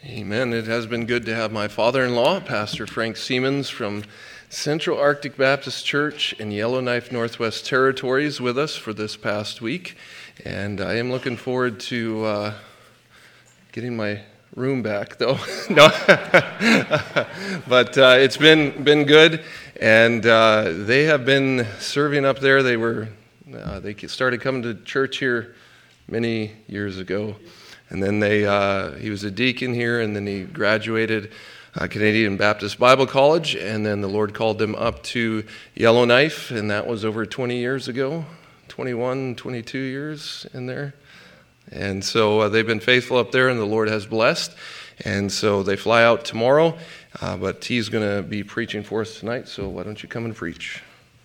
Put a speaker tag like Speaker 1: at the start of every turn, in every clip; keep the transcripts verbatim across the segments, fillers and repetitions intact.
Speaker 1: Amen. It has been good to have my father-in-law, Pastor Frank Siemens from Central Arctic Baptist Church in Yellowknife Northwest Territories with us for this past week. And I am looking forward to uh, getting my room back, though. No, but uh, it's been been good, and uh, they have been serving up there. They were uh, they started coming to church here many years ago. And then they, uh, he was a deacon here, and then he graduated uh, Canadian Baptist Bible College, and then the Lord called them up to Yellowknife, and that was over twenty years ago, twenty-one, twenty-two years in there. And so uh, they've been faithful up there, and the Lord has blessed. And so they fly out tomorrow, uh, but he's going to be preaching for us tonight, so why don't you come and preach?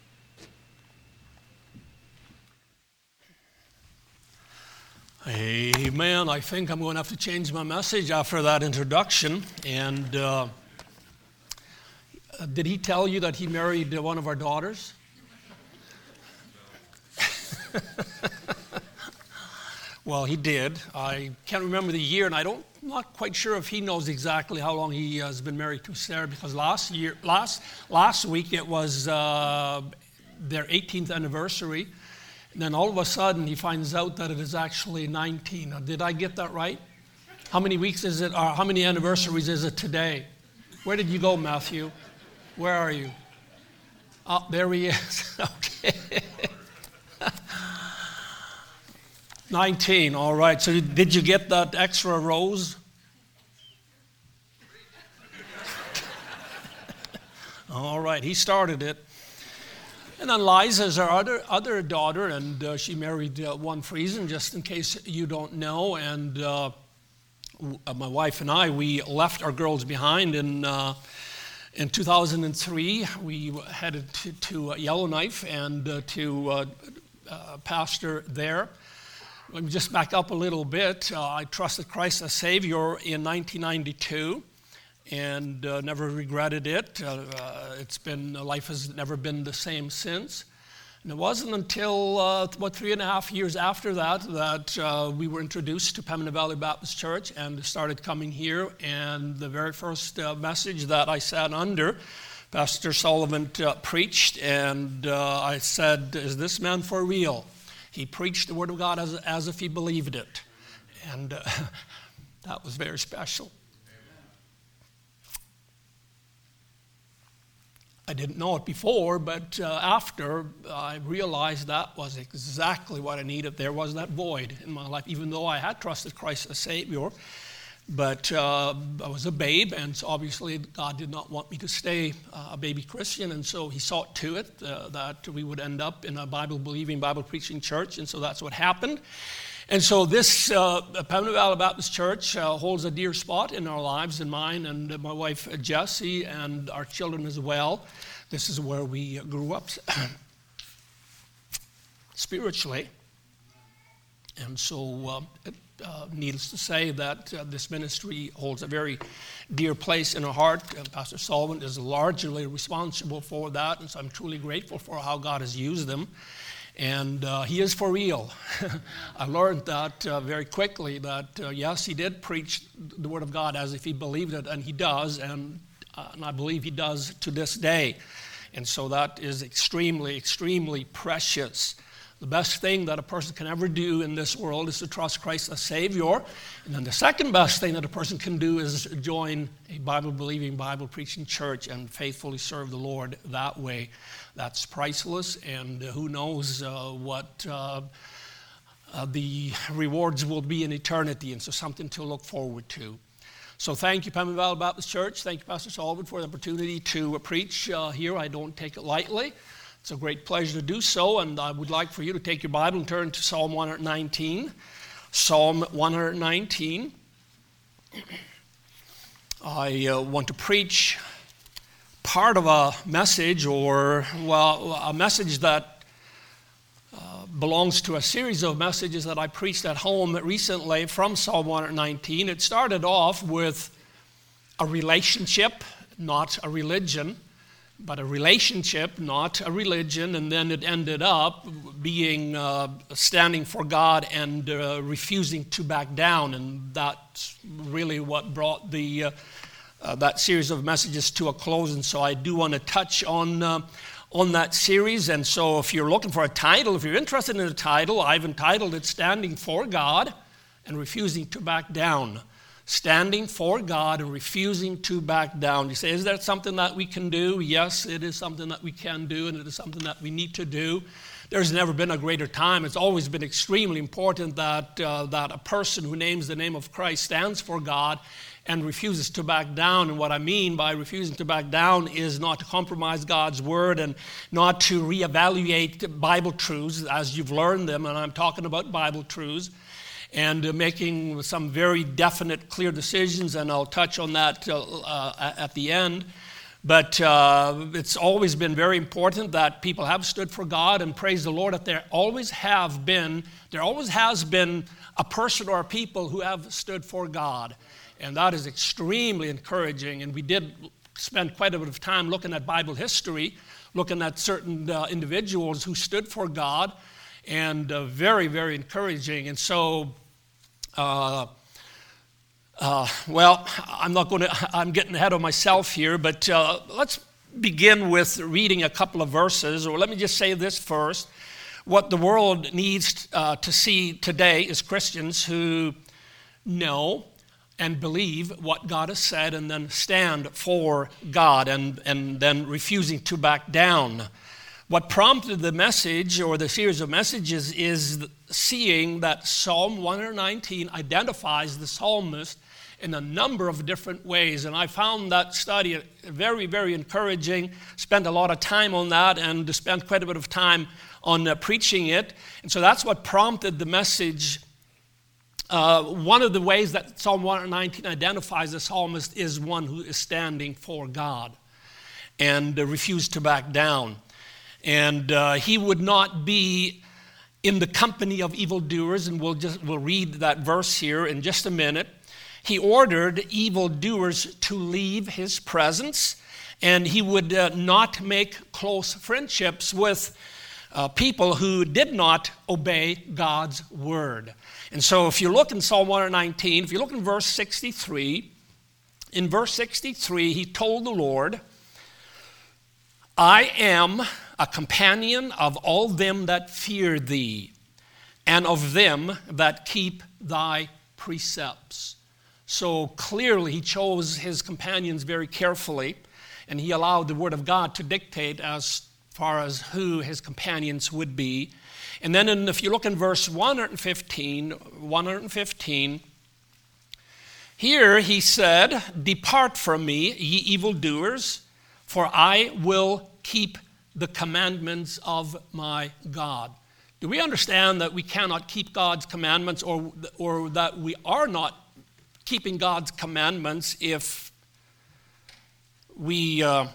Speaker 2: Amen. I think I'm going to have to change my message after that introduction. And uh, did he tell you that he married one of our daughters? Well, he did. I can't remember the year, and I don't, I'm not quite sure if he knows exactly how long he has been married to Sarah, because last year, last last week it was uh, their eighteenth anniversary. And then all of a sudden, he finds out that it is actually nineteen. Did I get that right? How many weeks is it, or how many anniversaries is it today? Where did you go, Matthew? Where are you? Oh, there he is. Okay. nineteen, all right. So did you get that extra rose? All right, he started it. And then Liza is our other, other daughter, and uh, she married uh, one Friesen, just in case you don't know. And uh, w- my wife and I, we left our girls behind in uh, in two thousand three. We headed to, to Yellowknife and uh, to uh, uh, pastor there. Let me just back up a little bit. Uh, I trusted Christ as Savior in nineteen ninety-two. And uh, never regretted it. Uh, uh, it's been life has never been the same since. And it wasn't until uh, about three and a half years after that that uh, we were introduced to Pembina Valley Baptist Church and started coming here. And the very first uh, message that I sat under, Pastor Sullivan uh, preached, and uh, I said, "Is this man for real?" He preached the Word of God as as if he believed it, and uh, that was very special. I didn't know it before, but uh, after I realized that was exactly what I needed. There was that void in my life, even though I had trusted Christ as Savior. But uh, I was a babe, and so obviously God did not want me to stay uh, a baby Christian, and so he saw to it uh, that we would end up in a Bible-believing, Bible-preaching church, and so that's what happened. And so this uh, Pembina Valley Baptist Church uh, holds a dear spot in our lives, in mine and my wife Jessie and our children as well. This is where we grew up spiritually. And so uh, it, uh, needless to say that uh, this ministry holds a very dear place in our heart. And Pastor Sullivan is largely responsible for that, and so I'm truly grateful for how God has used them. And uh, he is for real. I learned that uh, very quickly, that uh, yes, he did preach the Word of God as if he believed it, and he does, and, uh, and I believe he does to this day. And so that is extremely, extremely precious. The best thing that a person can ever do in this world is to trust Christ as Savior. And then the second best thing that a person can do is join a Bible-believing, Bible-preaching church and faithfully serve the Lord that way. That's priceless, and who knows uh, what uh, uh, the rewards will be in eternity, and so something to look forward to. So thank you, Pembina Valley Baptist Church. Thank you, Pastor Sullivan, for the opportunity to uh, preach uh, here. I don't take it lightly. It's a great pleasure to do so, and I would like for you to take your Bible and turn to Psalm one nineteen. Psalm one nineteen. I uh, want to preach part of a message, or, well, a message that uh, belongs to a series of messages that I preached at home recently from Psalm one nineteen. It started off with a relationship, not a religion. but a relationship, not a religion. And then it ended up being uh, standing for God and uh, refusing to back down. And that's really what brought the uh, uh, that series of messages to a close. And so I do want to touch on uh, on that series. And so if you're looking for a title, if you're interested in a title, I've entitled it Standing for God and Refusing to Back Down. Standing for God and refusing to back down. You say, is that something that we can do? Yes, it is something that we can do, and it is something that we need to do. There's never been a greater time. It's always been extremely important that, uh, that a person who names the name of Christ stands for God and refuses to back down. And what I mean by refusing to back down is not to compromise God's word and not to reevaluate Bible truths as you've learned them, and I'm talking about Bible truths, and uh, making some very definite, clear decisions, and I'll touch on that uh, uh, at the end. But uh, it's always been very important that people have stood for God, and praise the Lord that there always have been, there always has been a person or a people who have stood for God. And that is extremely encouraging. And we did spend quite a bit of time looking at Bible history, looking at certain uh, individuals who stood for God, and uh, very, very encouraging. And so, Uh, uh, well, I'm not going to, I'm getting ahead of myself here, but uh, let's begin with reading a couple of verses, or let me just say this first. What the world needs uh, to see today is Christians who know and believe what God has said and then stand for God and, and then refusing to back down. What prompted the message or the series of messages is seeing that Psalm one nineteen identifies the psalmist in a number of different ways. And I found that study very, very encouraging. Spent a lot of time on that and spent quite a bit of time on uh, preaching it. And so that's what prompted the message. Uh, one of the ways that Psalm one nineteen identifies the psalmist is one who is standing for God and uh, refused to back down. And uh, he would not be in the company of evildoers, and we'll just we'll read that verse here in just a minute. He ordered evildoers to leave his presence, and he would uh, not make close friendships with uh, people who did not obey God's word. And so if you look in Psalm one nineteen, if you look in verse sixty-three, in verse sixty-three, he told the Lord, I am a companion of all them that fear thee, and of them that keep thy precepts. So clearly he chose his companions very carefully, and he allowed the word of God to dictate as far as who his companions would be. And then in, if you look in verse one fifteen, one fifteen, here he said, depart from me, ye evildoers, for I will keep the commandments of my God. Do we understand that we cannot keep God's commandments, or, or that we are not keeping God's commandments if we uh,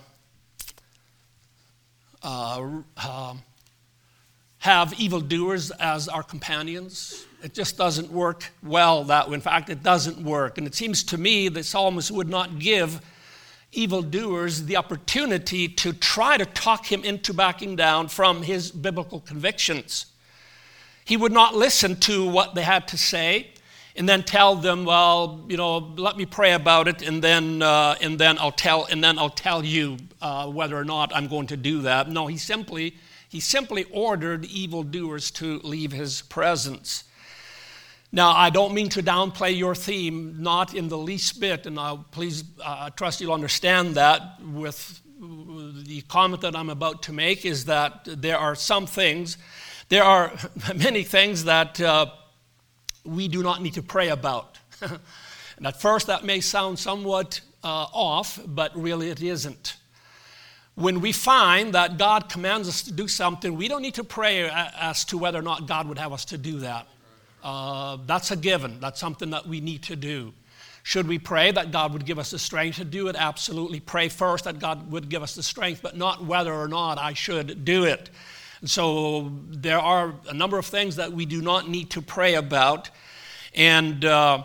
Speaker 2: uh, uh, have evildoers as our companions? It just doesn't work well that way. In fact, it doesn't work. And it seems to me the psalmist would not give evildoers the opportunity to try to talk him into backing down from his biblical convictions. He would not listen to what they had to say and then tell them, well, you know, let me pray about it, and then uh, and then I'll tell and then I'll tell you uh, whether or not I'm going to do that. No, he simply he simply ordered evildoers to leave his presence. Now, I don't mean to downplay your theme, not in the least bit, and I'll please uh, trust you'll understand that with the comment that I'm about to make is that there are some things, there are many things that uh, we do not need to pray about. And at first that may sound somewhat uh, off, but really it isn't. When we find that God commands us to do something, we don't need to pray as to whether or not God would have us to do that. Uh, that's a given. That's something that we need to do. Should we pray that God would give us the strength to do it? Absolutely. Pray first that God would give us the strength, but not whether or not I should do it. And so there are a number of things that we do not need to pray about. And uh,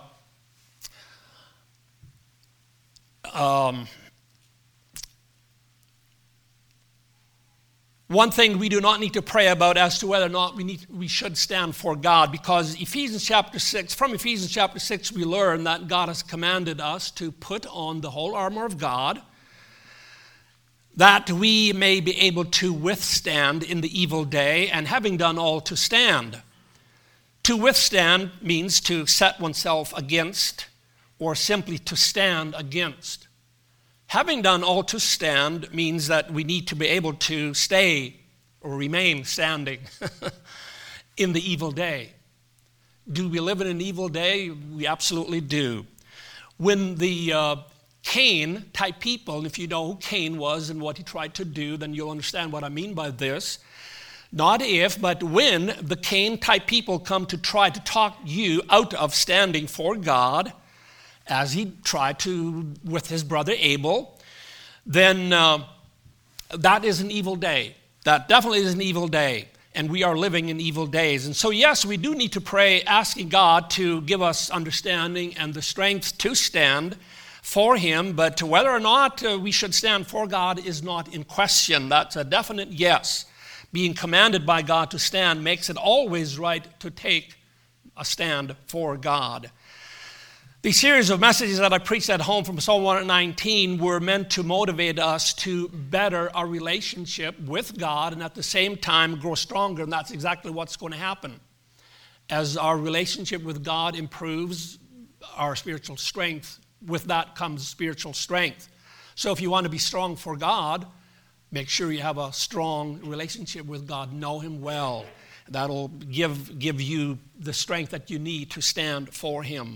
Speaker 2: um, one thing we do not need to pray about as to whether or not we need we should stand for God, because Ephesians chapter six, from Ephesians chapter six, we learn that God has commanded us to put on the whole armor of God, that we may be able to withstand in the evil day, and having done all, to stand. To withstand means to set oneself against, or simply to stand against. Having done all, to stand means that we need to be able to stay or remain standing in the evil day. Do we live in an evil day? We absolutely do. When the uh, Cain-type people, and if you know who Cain was and what he tried to do, then you'll understand what I mean by this. Not if, but when the Cain-type people come to try to talk you out of standing for God, as he tried to with his brother Abel, then uh, that is an evil day. That definitely is an evil day, and we are living in evil days. And so, yes, we do need to pray, asking God to give us understanding and the strength to stand for him, but whether or not uh, we should stand for God is not in question. That's a definite yes. Being commanded by God to stand makes it always right to take a stand for God. The series of messages that I preached at home from Psalm one nineteen were meant to motivate us to better our relationship with God and at the same time grow stronger, and that's exactly what's going to happen. As our relationship with God improves, our spiritual strength, with that comes spiritual strength. So if you want to be strong for God, make sure you have a strong relationship with God. Know him well. That'll give, give you the strength that you need to stand for him.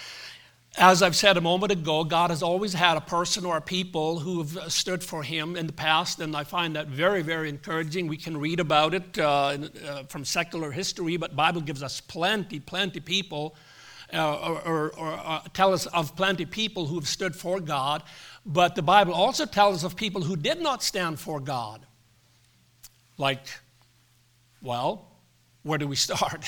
Speaker 2: As I've said a moment ago, God has always had a person or a people who have stood for him in the past, and I find that very, very encouraging. We can read about it uh, uh, from secular history, but the Bible gives us plenty, plenty people, uh, or, or, or uh, tell us of plenty people who have stood for God, but the Bible also tells us of people who did not stand for God. Like, well, where do we start?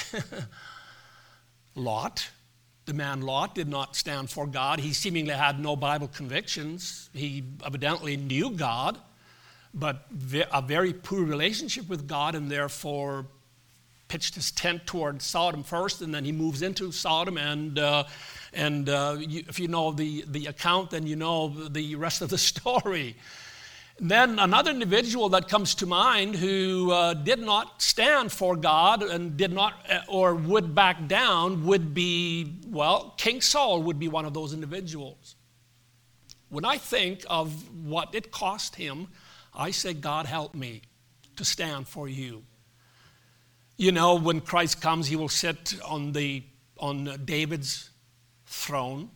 Speaker 2: Lot. The man Lot did not stand for God. He seemingly had no Bible convictions. He evidently knew God, but a very poor relationship with God, and therefore pitched his tent toward Sodom first, and then he moves into Sodom. And uh, and uh, you, if you know the, the account, then you know the rest of the story. And then another individual that comes to mind who uh, did not stand for God and did not, or would back down, would be, well, King Saul would be one of those individuals. When I think of what it cost him, I say, God, help me to stand for you. You know, when Christ comes, he will sit on the on David's throne.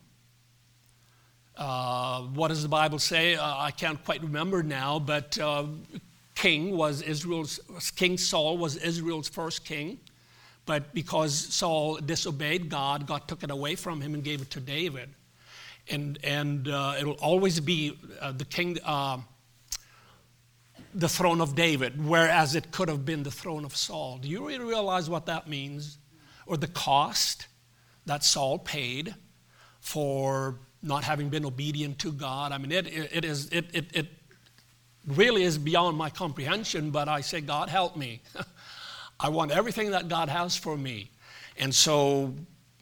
Speaker 2: Uh, what does the Bible say? Uh, I can't quite remember now, but uh, King was Israel's King Saul was Israel's first king, but because Saul disobeyed God, God took it away from him and gave it to David, and and uh, it will always be uh, the king, uh, the throne of David, whereas it could have been the throne of Saul. Do you really realize what that means, or the cost that Saul paid for not having been obedient to God? I mean, it it is it it, it really is beyond my comprehension, but I say, God, help me. I want everything that God has for me. And so,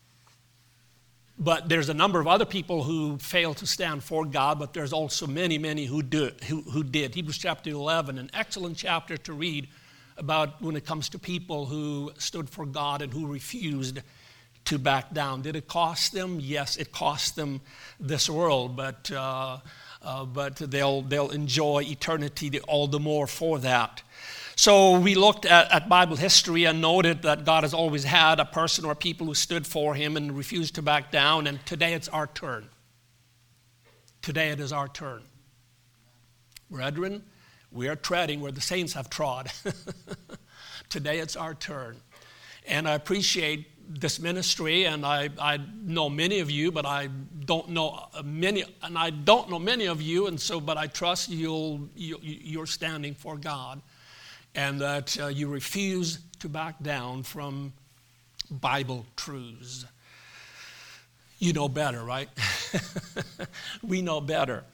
Speaker 2: but there's a number of other people who fail to stand for God, but there's also many, many who do who, who did. Hebrews chapter eleven, an excellent chapter to read about when it comes to people who stood for God and who refused to back down. Did it cost them? Yes, it cost them this world, but uh, uh, but they'll they'll enjoy eternity all the more for that. So we looked at, at Bible history and noted that God has always had a person or people who stood for him and refused to back down, and today it's our turn. Today it is our turn. Brethren, we are treading where the saints have trod. Today it's our turn. And I appreciate this ministry, and I, I know many of you, but I don't know many, and I don't know many of you, and so, but I trust you'll, you, you're standing for God, and that uh, you refuse to back down from Bible truths. You know better, right? We know better.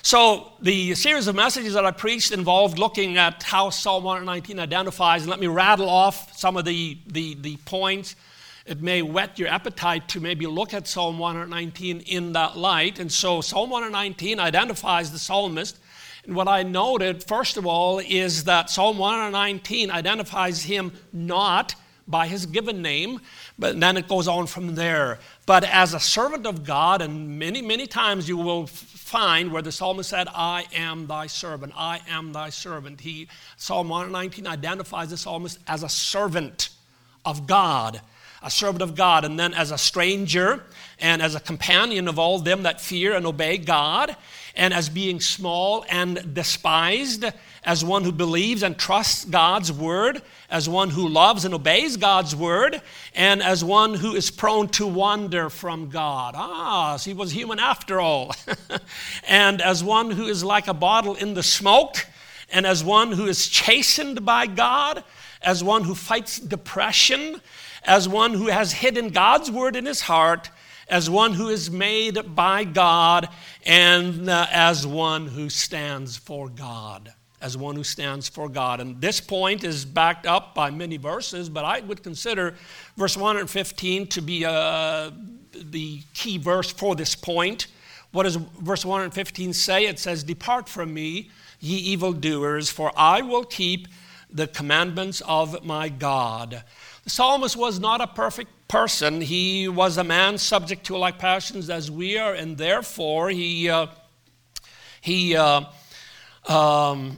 Speaker 2: So the series of messages that I preached involved looking at how Psalm one nineteen identifies, and let me rattle off some of the, the, the points. It may whet your appetite to maybe look at Psalm one nineteen in that light. And so Psalm one nineteen identifies the psalmist. And what I noted, first of all, is that Psalm one nineteen identifies him not by his given name, but then it goes on from there. But as a servant of God, and many, many times you will find where the psalmist said, I am thy servant, I am thy servant. He, Psalm one nineteen identifies the psalmist as a servant of God, a servant of God, and then as a stranger and as a companion of all them that fear and obey God, and as being small and despised, as one who believes and trusts God's word, as one who loves and obeys God's word, and as one who is prone to wander from God. Ah, so he was human after all. And as one who is like a bottle in the smoke, and as one who is chastened by God, as one who fights depression, as one who has hidden God's word in his heart, as one who is made by God, and uh, as one who stands for God. As one who stands for God. And this point is backed up by many verses, but I would consider verse one fifteen to be uh, the key verse for this point. What does verse one fifteen say? It says, Depart from me, ye evildoers, for I will keep the commandments of my God. The psalmist was not a perfect person. He was a man subject to like passions as we are, and therefore he uh, he uh, um,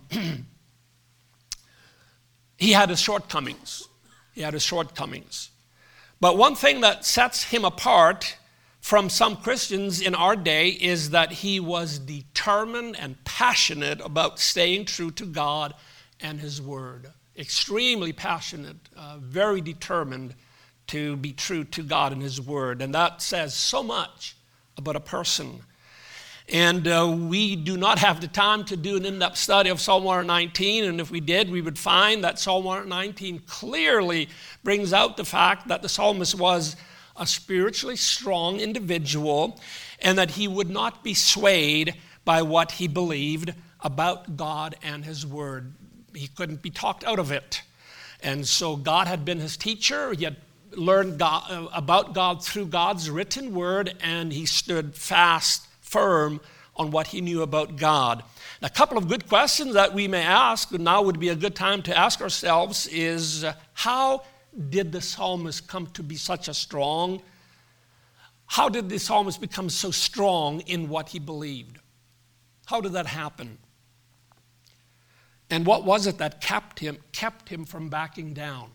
Speaker 2: he had his shortcomings. He had his shortcomings. But one thing that sets him apart from some Christians in our day is that he was determined and passionate about staying true to God and his word. Extremely passionate, uh, very determined to be true to God and his word. And that says so much about a person. And uh, we do not have the time to do an in-depth study of Psalm one nineteen. And if we did, we would find that Psalm one nineteen clearly brings out the fact that the psalmist was a spiritually strong individual and that he would not be swayed by what he believed about God and his word. He couldn't be talked out of it. And so God had been his teacher. He had learned God, uh, about God through God's written word, and he stood fast, firm on what he knew about God. A couple of good questions that we may ask, and now would be a good time to ask ourselves, is uh, how did the psalmist come to be such a strong, how did the psalmist become so strong in what he believed? How did that happen? And what was it that kept him, kept him from backing down?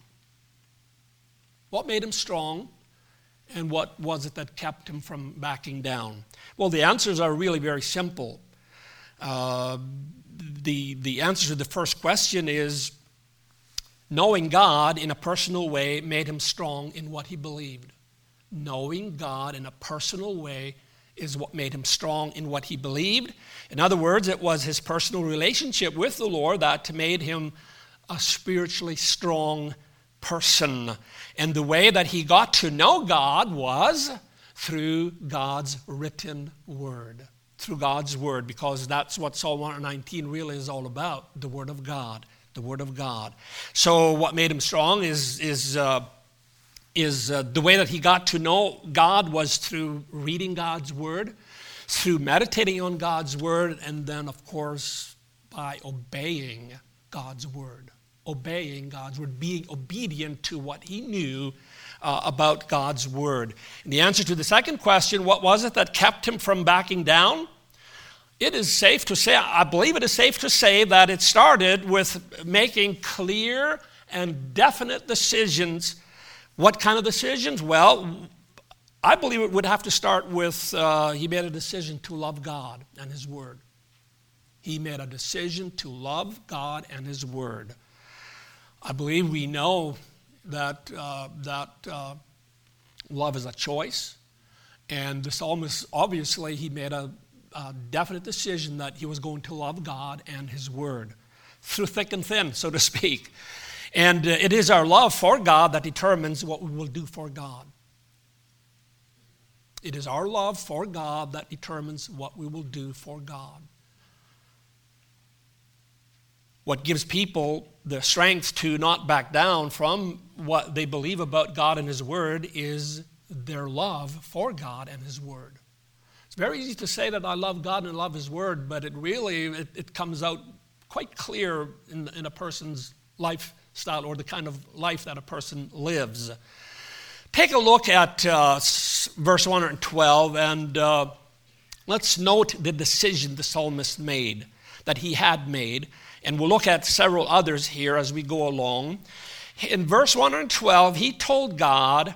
Speaker 2: What made him strong, and what was it that kept him from backing down? Well, the answers are really very simple. Uh, the, the answer to the first question is knowing God in a personal way made him strong in what he believed. Knowing God in a personal way is what made him strong in what he believed. In other words, it was his personal relationship with the Lord that made him a spiritually strong person. And the way that he got to know God was through God's written word. Through God's word, because that's what Psalm one nineteen really is all about, the word of God. The word of God. So what made him strong is, is, uh, is uh, the way that he got to know God was through reading God's word, through meditating on God's word, and then, of course, by obeying God's word. Obeying God's word, being obedient to what he knew uh, about God's word. And the answer to the second question, what was it that kept him from backing down? It is safe to say, I believe it is safe to say that it started with making clear and definite decisions. What kind of decisions? Well, I believe it would have to start with uh, he made a decision to love God and his word. He made a decision to love God and his word. I believe we know that, uh, that uh, love is a choice. And the psalmist, obviously, he made a A definite decision that he was going to love God and his word through thick and thin, so to speak. And uh, it is our love for God that determines what we will do for God. It is our love for God that determines what we will do for God. What gives people the strength to not back down from what they believe about God and His Word is their love for God and His Word. It's very easy to say that I love God and love His Word, but it really, it, it comes out quite clear in, in a person's lifestyle or the kind of life that a person lives. Take a look at uh, verse one hundred twelve, and uh, let's note the decision the psalmist made, that he had made. And we'll look at several others here as we go along. In verse one hundred twelve, he told God,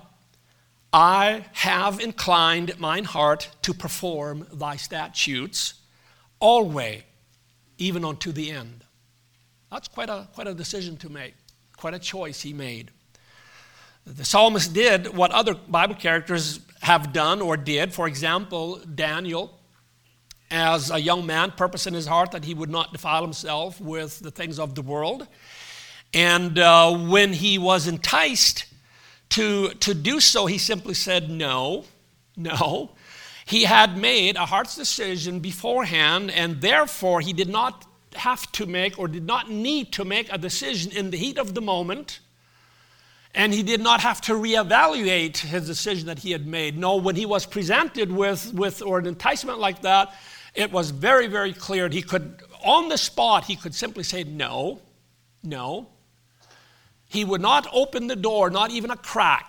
Speaker 2: I have inclined mine heart to perform thy statutes always, even unto the end. That's quite a, quite a decision to make, quite a choice he made. The psalmist did what other Bible characters have done or did. For example, Daniel, as a young man, purposed in his heart that he would not defile himself with the things of the world. And uh, when he was enticed to, to do so, he simply said no, no. He had made a heart's decision beforehand, and therefore he did not have to make or did not need to make a decision in the heat of the moment. And he did not have to reevaluate his decision that he had made. No, when he was presented with, with or an enticement like that, it was very, very clear. He could, on the spot, he could simply say no, no. He would not open the door, not even a crack.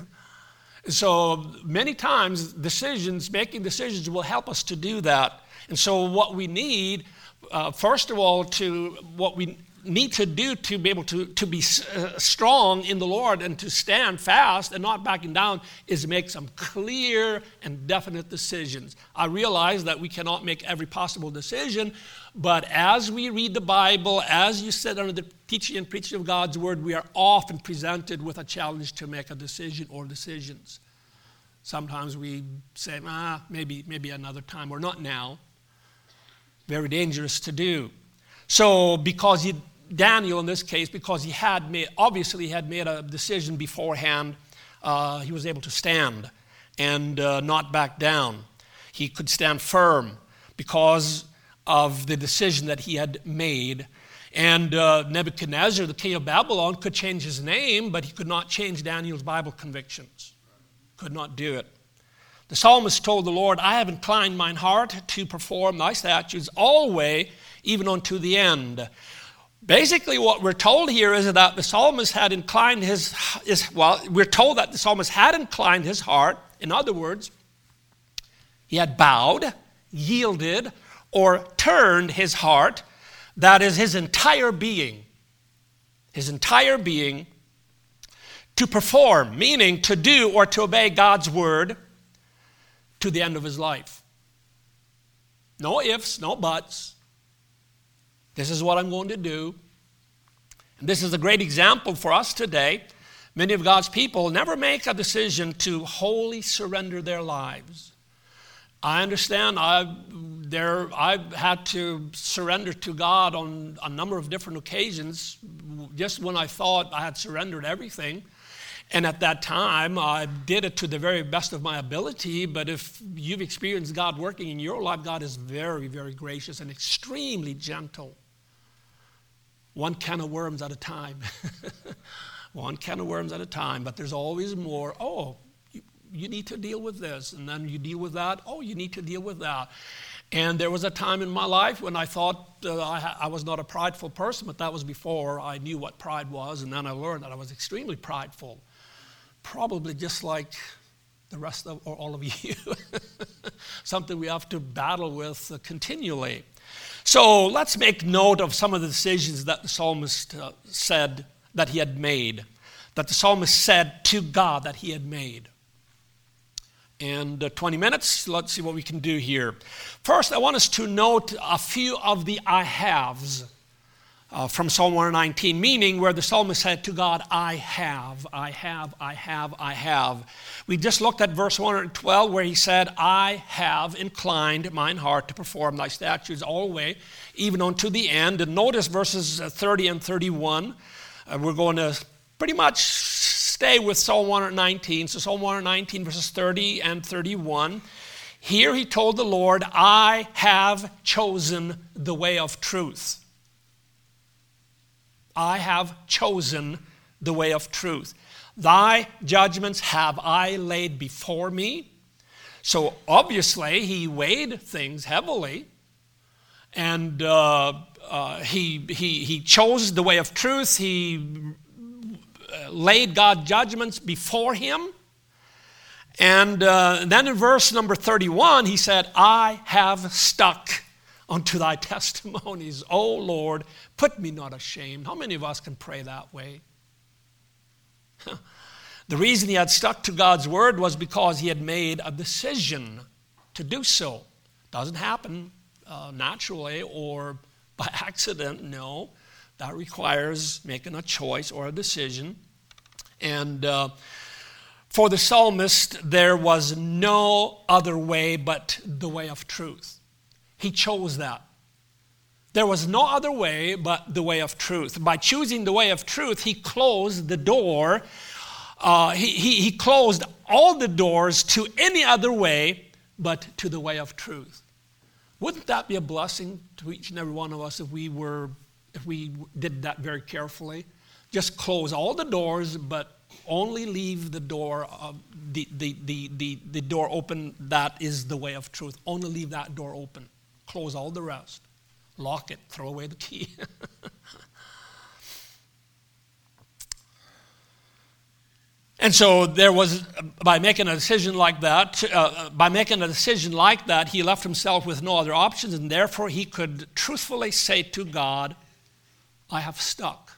Speaker 2: So many times decisions, making decisions will help us to do that. And so what we need, uh, first of all, to what we need to do to be able to, to be uh, strong in the Lord and to stand fast and not backing down is make some clear and definite decisions. I realize that we cannot make every possible decision, but as we read the Bible, as you sit under the teaching and preaching of God's Word, we are often presented with a challenge to make a decision or decisions. Sometimes we say, ah, maybe, maybe another time, or not now. Very dangerous to do. So because he Daniel, in this case, because he had made, obviously he had made a decision beforehand, uh, he was able to stand and uh, not back down. He could stand firm because of the decision that he had made. And uh, Nebuchadnezzar, the king of Babylon, could change his name, but he could not change Daniel's Bible convictions. Could not do it. The psalmist told the Lord, I have inclined mine heart to perform thy statutes always, even unto the end. Basically, what we're told here is that the psalmist had inclined his, his, well, we're told that the psalmist had inclined his heart. In other words, he had bowed, yielded, or turned his heart, that is his entire being, his entire being, to perform, meaning to do or to obey God's word to the end of his life. No ifs, no buts. This is what I'm going to do. And this is a great example for us today. Many of God's people never make a decision to wholly surrender their lives. I understand I've, there, I've had to surrender to God on a number of different occasions, just when I thought I had surrendered everything. And at that time, I did it to the very best of my ability. But if you've experienced God working in your life, God is very, very gracious and extremely gentle. One can of worms at a time. One can of worms at a time. But there's always more. Oh, you, you need to deal with this. And then you deal with that. Oh, you need to deal with that. And there was a time in my life when I thought uh, I, I was not a prideful person, but that was before I knew what pride was. And then I learned that I was extremely prideful. Probably just like the rest of, or all of you. Something we have to battle with uh, continually. So let's make note of some of the decisions that the psalmist uh, said that he had made, that the psalmist said to God that he had made. And uh, twenty minutes, let's see what we can do here. First, I want us to note a few of the I haves uh, from Psalm one nineteen, meaning where the psalmist said to God, I have, I have, I have, I have. We just looked at verse one twelve where he said, I have inclined mine heart to perform thy statutes always, even unto the end. And notice verses thirty and thirty-one. Uh, we're going to pretty much stay with Psalm one nineteen. So Psalm one nineteen, verses thirty and thirty-one. Here he told the Lord, I have chosen the way of truth. I have chosen the way of truth. Thy judgments have I laid before me. So obviously he weighed things heavily, and uh, uh, he, he, he chose the way of truth. He laid God's judgments before him. And uh, then in verse number thirty-one, he said, I have stuck unto thy testimonies. O Lord, put me not ashamed. How many of us can pray that way? The reason he had stuck to God's word was because he had made a decision to do so. Doesn't happen uh, naturally or by accident, no. That requires making a choice or a decision. And uh, for the psalmist, there was no other way but the way of truth. He chose that. There was no other way but the way of truth. By choosing the way of truth, he closed the door. Uh, he, he, he closed all the doors to any other way but to the way of truth. Wouldn't that be a blessing to each and every one of us if we were, if we did that very carefully? Just close all the doors, but only leave the door, uh, the, the, the, the, the door open. That is the way of truth. Only leave that door open. Close all the rest. Lock it. Throw away the key. And so there was, by making a decision like that, uh, by making a decision like that, he left himself with no other options, and therefore he could truthfully say to God, I have stuck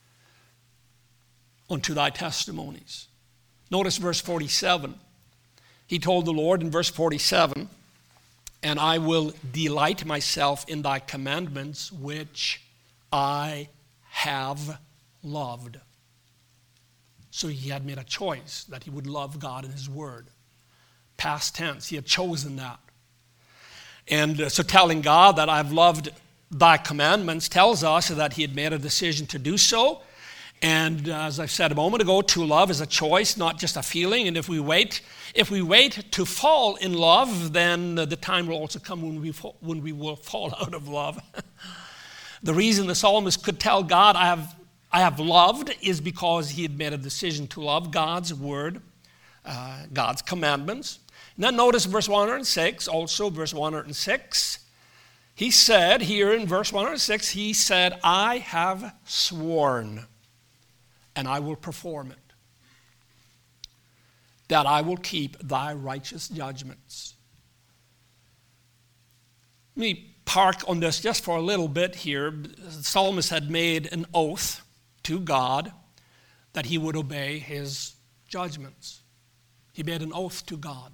Speaker 2: unto thy testimonies. Notice verse forty-seven. He told the Lord in verse forty-seven, and I will delight myself in thy commandments, which I have loved. So he had made a choice that he would love God and his word. Past tense, he had chosen that. And uh, so telling God that I've loved thy commandments tells us that he had made a decision to do so. And uh, as I said a moment ago, to love is a choice, not just a feeling. And if we wait, if we wait to fall in love, then uh, the time will also come when we fall, when we will fall out of love. The reason the psalmist could tell God, I have I have loved, is because he had made a decision to love God's word, uh, God's commandments. And then notice verse one hundred six, also verse one hundred six. He said here in verse one hundred six, he said, I have sworn, and I will perform it, that I will keep thy righteous judgments. Let me park on this just for a little bit here. The psalmist had made an oath to God that he would obey his judgments. He made an oath to God.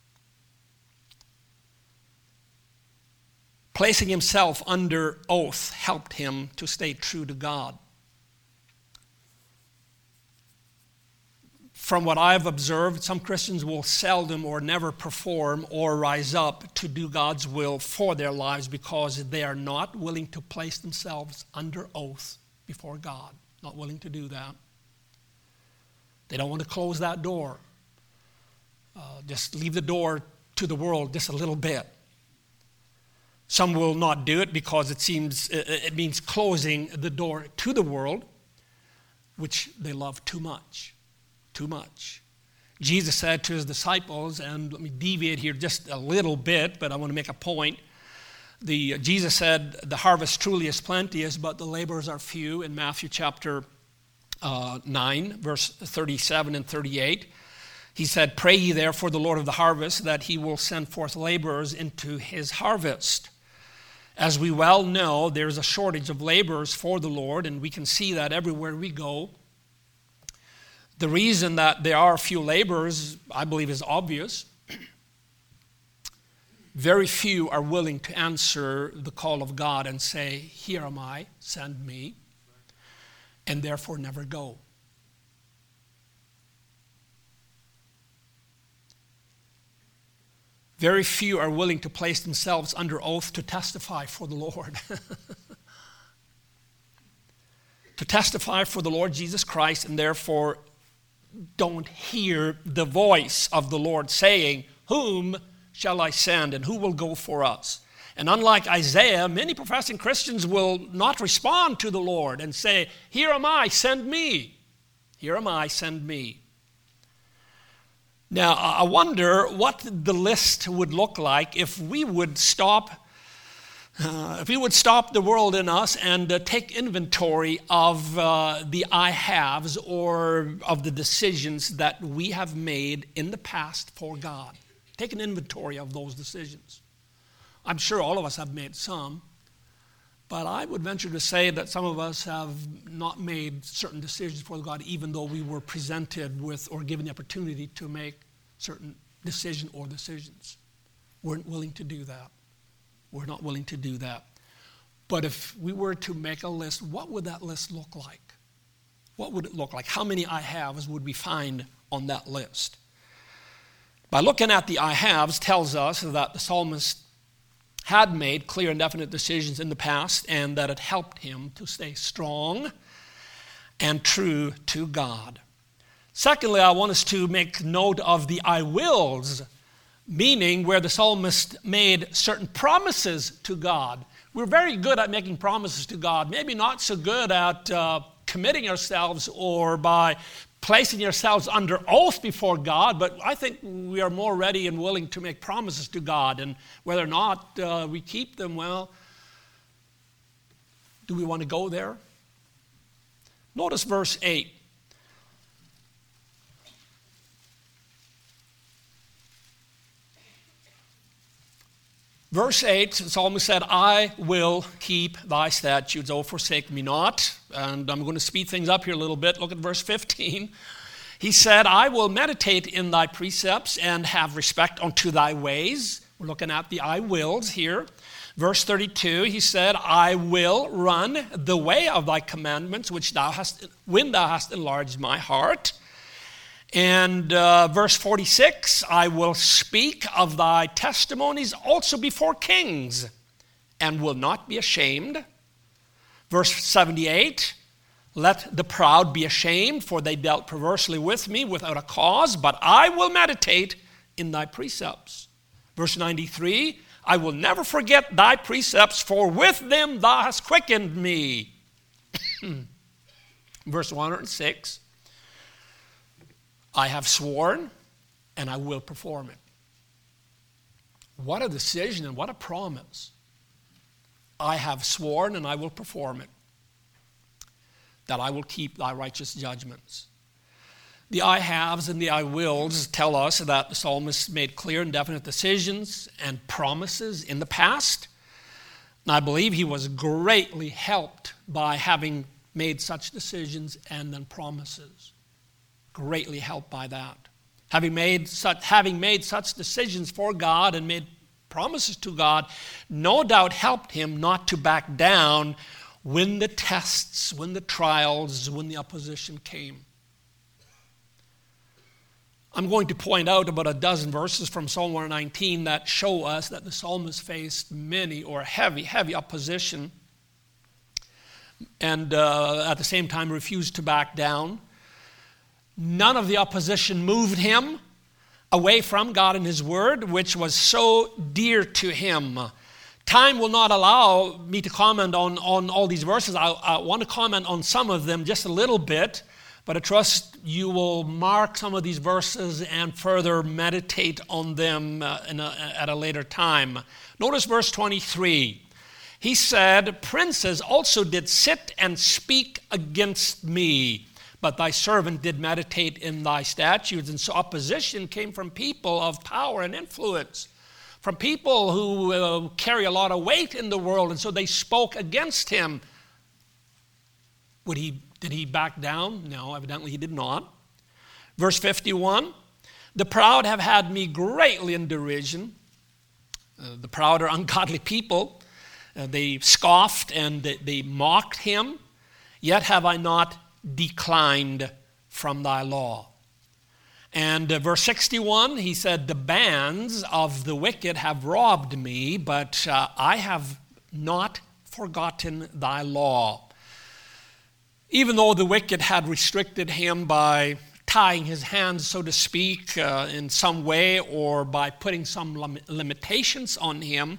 Speaker 2: Placing himself under oath helped him to stay true to God. From what I've observed, some Christians will seldom or never perform or rise up to do God's will for their lives because they are not willing to place themselves under oath before God. Not willing to do that. They don't want to close that door. Uh, just leave the door to the world just a little bit. Some will not do it because it seems it means closing the door to the world, which they love too much. Too much. Jesus said to his disciples, and let me deviate here just a little bit, but I want to make a point. The, Jesus said, the harvest truly is plenteous, but the laborers are few, in Matthew chapter uh, nine, verse thirty-seven and thirty-eight. He said, pray ye therefore the Lord of the harvest, that he will send forth laborers into his harvest. As we well know, there's a shortage of laborers for the Lord, and we can see that everywhere we go. The reason that there are few laborers, I believe, is obvious. Very few are willing to answer the call of God and say, here am I, send me, and therefore never go. Very few are willing to place themselves under oath to testify for the Lord. To testify for the Lord Jesus Christ, and therefore don't hear the voice of the Lord saying, whom shall I send, and who will go for us? And unlike Isaiah, many professing Christians will not respond to the Lord and say, "Here am I, send me. Here am I, send me." Now, I wonder what the list would look like if we would stop, uh, if we would stop the world in us and uh, take inventory of uh, the I haves or of the decisions that we have made in the past for God. Take an inventory of those decisions. I'm sure all of us have made some, but I would venture to say that some of us have not made certain decisions for God, even though we were presented with or given the opportunity to make certain decision or decisions. We're not willing to do that. We're not willing to do that. But if we were to make a list, what would that list look like? What would it look like? How many I haves would we find on that list? By looking at the I haves tells us that the psalmist had made clear and definite decisions in the past, and that it helped him to stay strong and true to God. Secondly, I want us to make note of the I wills, meaning where the psalmist made certain promises to God. We're very good at making promises to God, maybe not so good at uh, committing ourselves or by placing yourselves under oath before God, but I think we are more ready and willing to make promises to God, and whether or not uh, we keep them, well, do we want to go there? Notice verse eight. Verse eight, the psalmist said, "I will keep thy statutes, O forsake me not." And I'm going to speed things up here a little bit. Look at verse fifteen. He said, "I will meditate in thy precepts and have respect unto thy ways." We're looking at the I wills here. Verse thirty-two, he said, "I will run the way of thy commandments, which thou hast, when thou hast enlarged my heart." And uh, verse forty-six, "I will speak of thy testimonies also before kings, and will not be ashamed." Verse seventy-eight, "Let the proud be ashamed, for they dealt perversely with me without a cause, but I will meditate in thy precepts." Verse ninety-three, "I will never forget thy precepts, for with them thou hast quickened me." Verse one hundred six, "I have sworn, and I will perform it." What a decision and what a promise. "I have sworn, and I will perform it, that I will keep thy righteous judgments." The I haves and the I wills tell us that the psalmist made clear and definite decisions and promises in the past. And I believe he was greatly helped by having made such decisions and then promises. Greatly helped by that. Having made such, having made such decisions for God and made promises to God, no doubt helped him not to back down when the tests, when the trials, when the opposition came. I'm going to point out about a dozen verses from Psalm one nineteen that show us that the psalmist faced many or heavy, heavy opposition, and uh, at the same time refused to back down. None of the opposition moved him away from God and his word, which was so dear to him. Time will not allow me to comment on, on all these verses. I, I want to comment on some of them just a little bit, but I trust you will mark some of these verses and further meditate on them uh, in a, at a later time. Notice verse twenty-three. He said, "Princes also did sit and speak against me, but thy servant did meditate in thy statutes." And so opposition came from people of power and influence, from people who uh, carry a lot of weight in the world, and so they spoke against him. Would he, did he back down? No, evidently he did not. Verse fifty-one, "The proud have had me greatly in derision." Uh, the proud are ungodly people. Uh, they scoffed and they, they mocked him. "Yet have I not declined from thy law." And uh, verse sixty-one, he said, "The bands of the wicked have robbed me, but uh, I have not forgotten thy law." Even though the wicked had restricted him by tying his hands, so to speak, uh, in some way, or by putting some lim- limitations on him,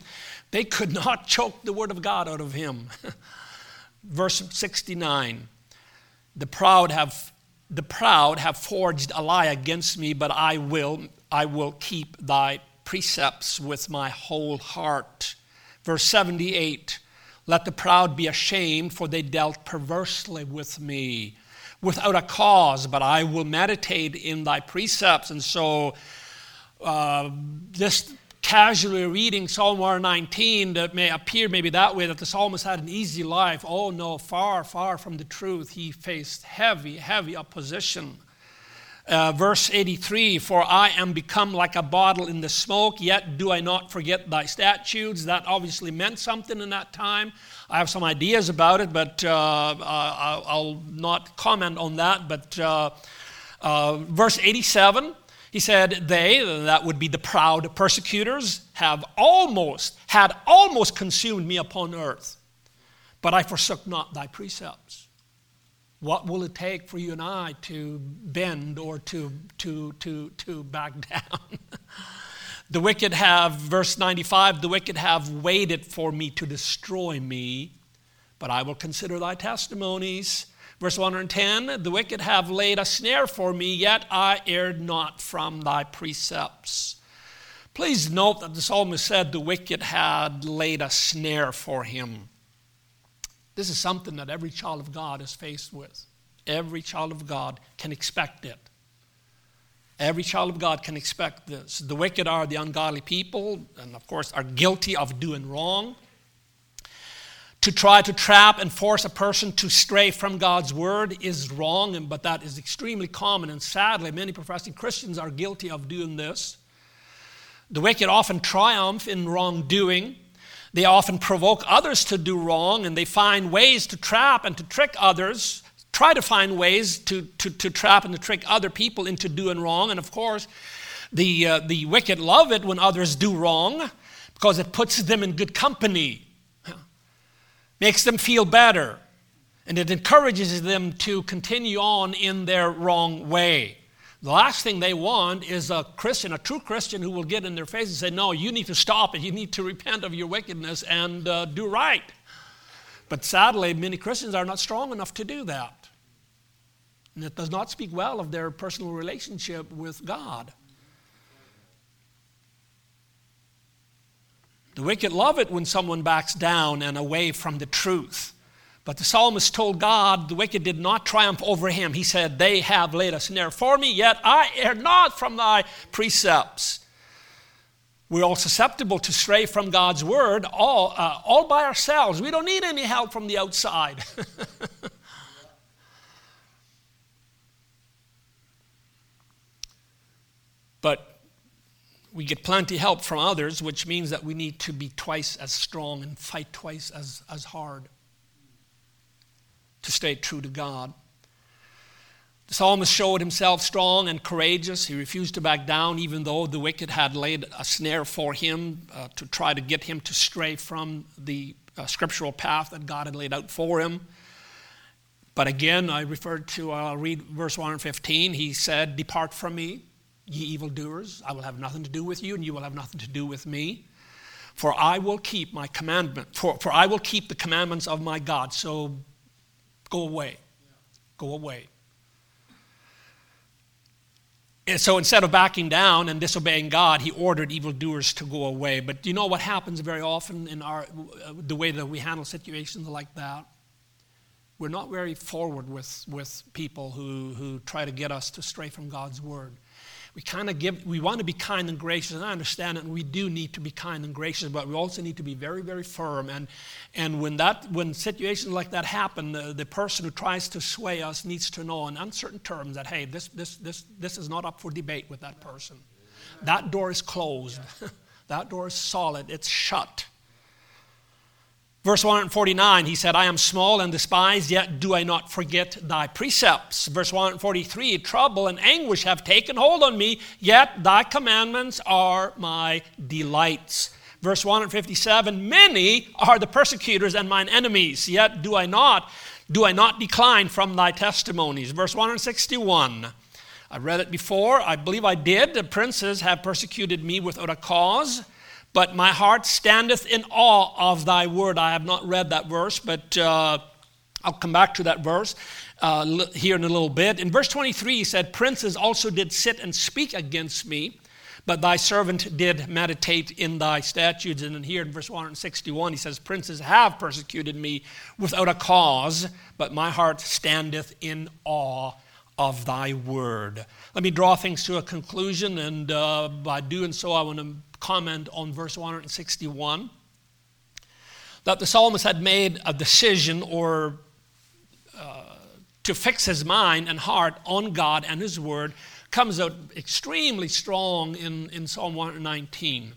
Speaker 2: They could not choke the word of God out of him. Verse sixty-nine, the proud have the proud have forged a lie against me, but I will I will keep thy precepts with my whole heart. Verse seventy-eight, let the proud be ashamed, for they dealt perversely with me, without a cause, but I will meditate in thy precepts. And so uh, this casually reading Psalm one nineteen, that may appear maybe that way, that the psalmist had an easy life. Oh no, far, far from the truth. He faced heavy, heavy opposition. Uh, verse eighty-three, for I am become like a bottle in the smoke, yet do I not forget thy statutes. That obviously meant something in that time. I have some ideas about it, but uh, I'll not comment on that. But uh, uh, verse eighty-seven, he said, they, that would be the proud persecutors, have almost, had almost consumed me upon earth, but I forsook not thy precepts. What will it take for you and I to bend or to, to, to, to back down? The wicked have, verse ninety-five, the wicked have waited for me to destroy me, but I will consider thy testimonies. Verse one hundred ten, the wicked have laid a snare for me, yet I erred not from thy precepts. Please note that the psalmist said the wicked had laid a snare for him. This is something that every child of God is faced with. Every child of God can expect it. Every child of God can expect this. The wicked are the ungodly people, and of course are guilty of doing wrong. To try to trap and force a person to stray from God's word is wrong, but that is extremely common, and sadly many professing Christians are guilty of doing this. The wicked often triumph in wrongdoing. They often provoke others to do wrong, and they find ways to trap and to trick others, try to find ways to, to, to trap and to trick other people into doing wrong. And of course, the, uh, the wicked love it when others do wrong because it puts them in good company, makes them feel better, and it encourages them to continue on in their wrong way. The last thing they want is a Christian, a true Christian, who will get in their face and say, no, you need to stop it. You need to repent of your wickedness and uh, do right. But sadly, many Christians are not strong enough to do that. And it does not speak well of their personal relationship with God. The wicked love it when someone backs down and away from the truth. But the psalmist told God the wicked did not triumph over him. He said, they have laid a snare for me, yet I err not from thy precepts. We're all susceptible to stray from God's word all, uh, all by ourselves. We don't need any help from the outside. But we get plenty of help from others, which means that we need to be twice as strong and fight twice as, as hard to stay true to God. The psalmist showed himself strong and courageous. He refused to back down, even though the wicked had laid a snare for him uh, to try to get him to stray from the uh, scriptural path that God had laid out for him. But again, I referred to, I'll read verse one fifteen. He said, depart from me, ye evildoers. I will have nothing to do with you, and you will have nothing to do with me. For I will keep my commandment, for, for I will keep the commandments of my God. So go away. Go away. And so instead of backing down and disobeying God, he ordered evildoers to go away. But do you know what happens very often in our the way that we handle situations like that? We're not very forward with, with people who, who try to get us to stray from God's word. We kind of give, we want to be kind and gracious, and I understand it, and we do need to be kind and gracious, but we also need to be very, very firm. And and when that when situations like that happen, the, the person who tries to sway us needs to know in uncertain terms that, hey, this this this this is not up for debate with that person. That door is closed. That door is solid. It's shut. Verse one forty-nine, he said, I am small and despised, yet do I not forget thy precepts. Verse one forty-three, trouble and anguish have taken hold on me, yet thy commandments are my delights. Verse one fifty-seven, many are the persecutors and mine enemies, yet do I not, do I not decline from thy testimonies. Verse one sixty-one, I read it before, I believe I did. The princes have persecuted me without a cause, But my heart standeth in awe of thy word. I have not read that verse, but uh, I'll come back to that verse uh, here in a little bit. In verse twenty-three, he said, princes also did sit and speak against me, but thy servant did meditate in thy statutes. And then here in verse one sixty-one, he says, princes have persecuted me without a cause, but my heart standeth in awe of thy word. Let me draw things to a conclusion, and uh, by doing so, I want to comment on verse one sixty-one, that the psalmist had made a decision or uh, to fix his mind and heart on God and his word comes out extremely strong in, in Psalm one nineteen.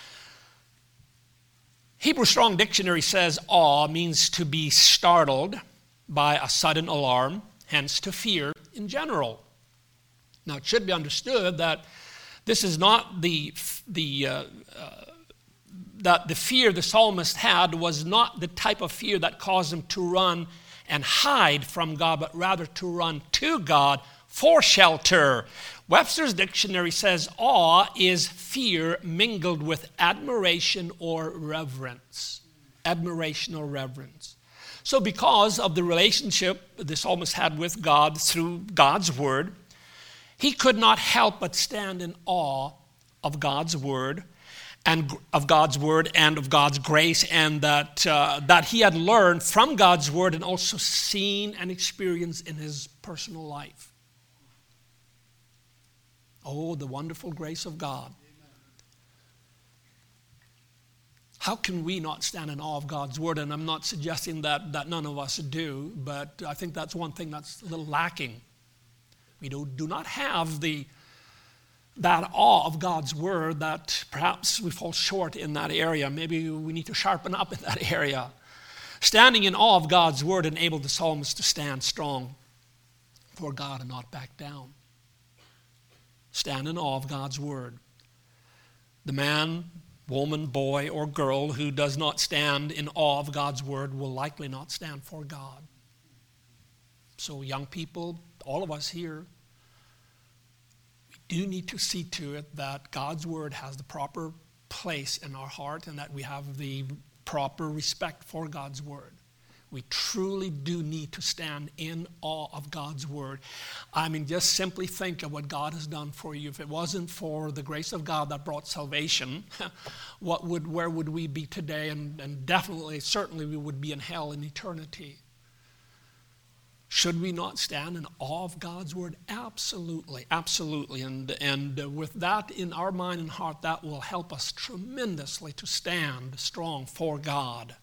Speaker 2: Hebrew Strong Dictionary says awe means to be startled by a sudden alarm, hence to fear in general. Now it should be understood that this is not the, the uh, uh, that the fear the psalmist had was not the type of fear that caused him to run and hide from God, but rather to run to God for shelter. Webster's dictionary says awe is fear mingled with admiration or reverence. Admiration or reverence. So because of the relationship the psalmist had with God through God's word, he could not help but stand in awe of God's word and of God's word and of God's grace, and that uh, that he had learned from God's word and also seen and experienced in his personal life. Oh, the wonderful grace of God. How can we not stand in awe of God's word? And I'm not suggesting that, that none of us do, but I think that's one thing that's a little lacking. We do, do not have the that awe of God's word, that perhaps we fall short in that area. Maybe we need to sharpen up in that area. Standing in awe of God's word enabled the psalmist to stand strong for God and not back down. Stand in awe of God's word. The man, woman, boy, or girl who does not stand in awe of God's word will likely not stand for God. So young people, all of us here, we do need to see to it that God's word has the proper place in our heart and that we have the proper respect for God's word. We truly do need to stand in awe of God's word. I mean, just simply think of what God has done for you. If it wasn't for the grace of God that brought salvation, what would, where would we be today? And, and definitely, certainly, we would be in hell in eternity. Should we not stand in awe of God's word? Absolutely, absolutely. And, and with that in our mind and heart, that will help us tremendously to stand strong for God.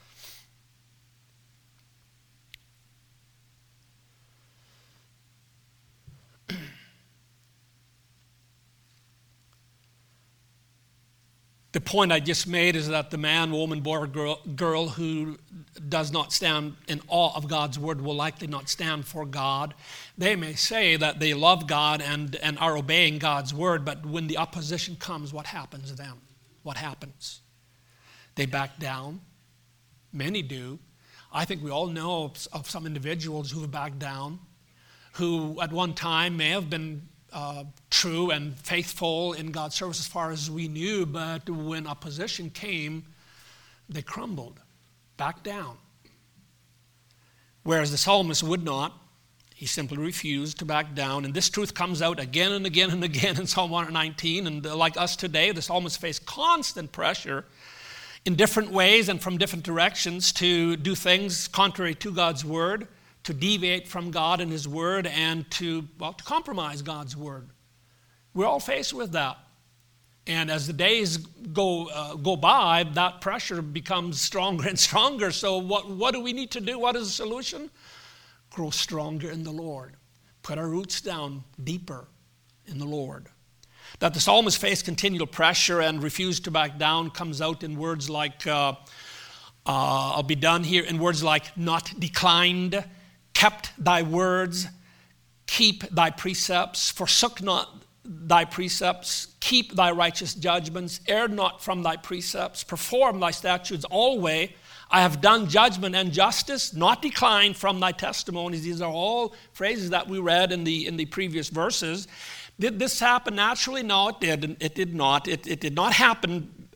Speaker 2: The point I just made is that the man, woman, boy, or girl, girl who does not stand in awe of God's word will likely not stand for God. They may say that they love God and, and are obeying God's word, but when the opposition comes, what happens to them? What happens? They back down. Many do. I think we all know of, of some individuals who have backed down, who at one time may have been Uh, true and faithful in God's service as far as we knew, but when opposition came, they crumbled, backed down. Whereas the psalmist would not. He simply refused to back down. And this truth comes out again and again and again in Psalm one nineteen. And like us today, the psalmist faced constant pressure in different ways and from different directions to do things contrary to God's word, to deviate from God and his word, and to, well, to compromise God's word. We're all faced with that. And as the days go uh, go by, that pressure becomes stronger and stronger. So what, what do we need to do? What is the solution? Grow stronger in the Lord. Put our roots down deeper in the Lord. That the psalmist faced continual pressure and refused to back down comes out in words like, uh, uh, I'll be done here, in words like not declined, kept thy words, keep thy precepts, forsook not thy precepts, keep thy righteous judgments, err not from thy precepts, perform thy statutes always. I have done judgment and justice, not declined from thy testimonies. These are all phrases that we read in the in the previous verses. Did this happen naturally? No, it didn't. It did not. It, it did not happen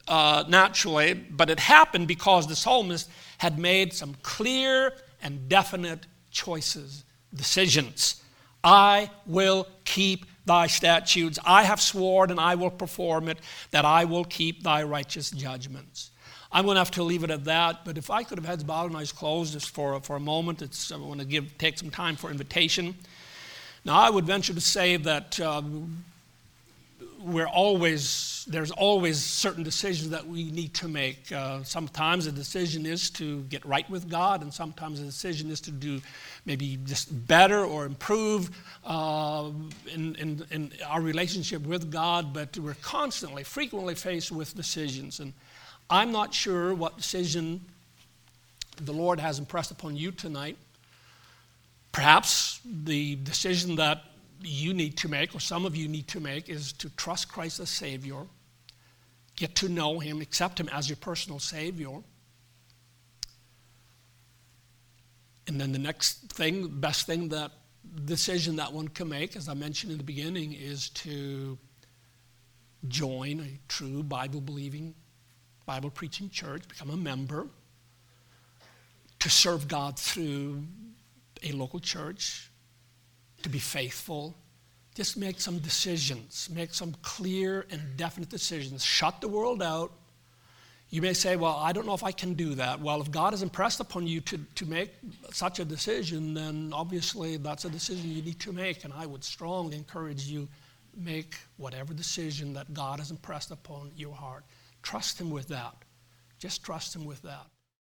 Speaker 2: uh, naturally, but it happened because the psalmist had made some clear and definite choices, decisions. I will keep thy statutes. I have sworn and I will perform it, that I will keep thy righteous judgments. I'm going to have to leave it at that, but if I could have had the bowed and eyes closed just for, for a moment, it's, I want to give, take some time for invitation. Now, I would venture to say that um, we're always, there's always certain decisions that we need to make. Uh, sometimes the decision is to get right with God, and sometimes the decision is to do maybe just better or improve uh, in, in, in our relationship with God, but we're constantly, frequently faced with decisions. And I'm not sure what decision the Lord has impressed upon you tonight. Perhaps the decision that you need to make, or some of you need to make, is to trust Christ as Savior, get to know Him, accept Him as your personal Savior. And then the next thing, best thing, that decision that one can make, as I mentioned in the beginning, is to join a true Bible-believing, Bible-preaching church, become a member, to serve God through a local church, to be faithful. Just make some decisions, make some clear and definite decisions. Shut the world out. You may say, well, I don't know if I can do that. Well, if God has impressed upon you to, to make such a decision, then obviously that's a decision you need to make. And I would strongly encourage you, make whatever decision that God has impressed upon your heart. Trust Him with that. Just trust Him with that.